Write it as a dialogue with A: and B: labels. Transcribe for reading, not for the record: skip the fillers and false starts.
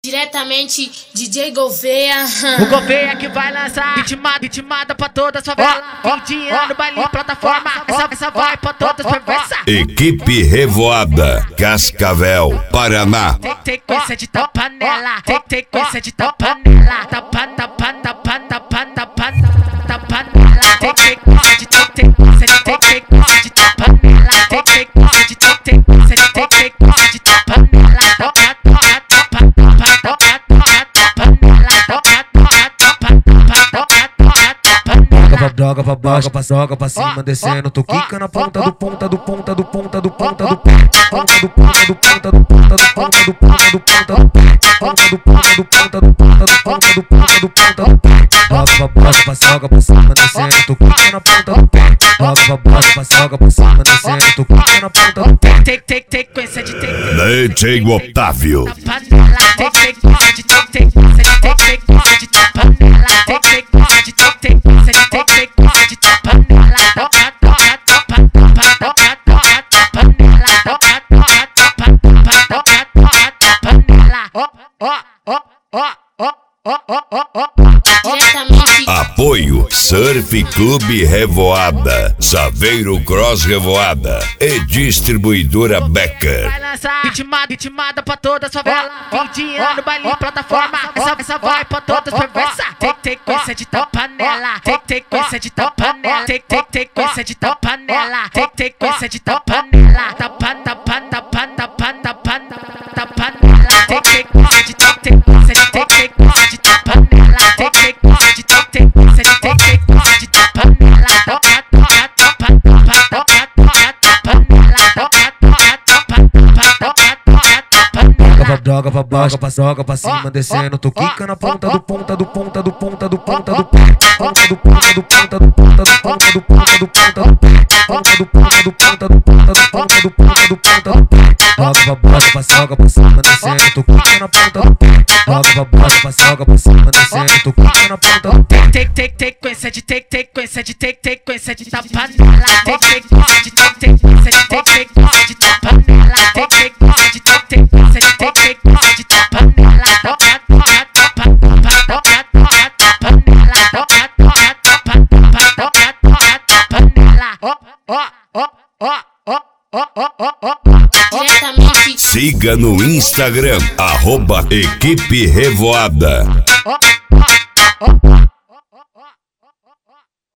A: Diretamente DJ Gouveia.
B: O Gouveia que vai lançar ritmada pra toda a favela. Fim de ano, baile, plataforma. Essa vai pra todas as perversas.
C: Equipe Revoada, Cascavel, Paraná.
B: Tem coisa de tapanela. Tem coisa de tapanela. Tapanela. Tem coisa de tapanela. Tem coisa de tapanela.
D: Joga pra baixo, joga pra cima, descendo, tu quica na ponta do ponta do ponta do ponta do ponta do pé, ponta do ponta do ponta do ponta do ponta do ponta do ponta do pé, ponta do ponta do ponta do ponta do ponta do ponta do ponta do pé. Joga pra baixo, joga pra cima, descendo, tu quica na ponta do pé. Joga pra baixo, joga pra cima, descendo, tu quica na ponta do pé.
B: Tem coisa de
C: DJ Otávio.
B: Tem coisa de
C: Apoio Surf Clube Revoada, Saveiro Cross Revoada e Distribuidora Becker.
B: Vai lançar ritmada pra toda a favela. Fim de ano, baile, plataforma. Essa vai pra todas as perversas. Tem coisa de tapanela. Tem coisa de tapanela. Tem coisa de tapanela. Tem coisa de tapanela. Tapanela. Tem coisa de
D: Joga pra baixo, joga pra cima, descendo, tu quica na ponta do ponta do ponta do ponta do ponta do pé, ponta do ponta do ponta do ponta do ponta do ponta do ponta do pé, ponta do ponta do ponta do ponta do ponta do ponta do ponta do pé. Joga pra baixo, joga pra cima, descendo, tu quica na ponta do pé. Joga pra baixo, joga pra cima, descendo, tu quica na ponta do pé.
B: Tem coisa de tapanela. Tem coisa de tapanela.
C: Siga no Instagram, @Equipe Revoada.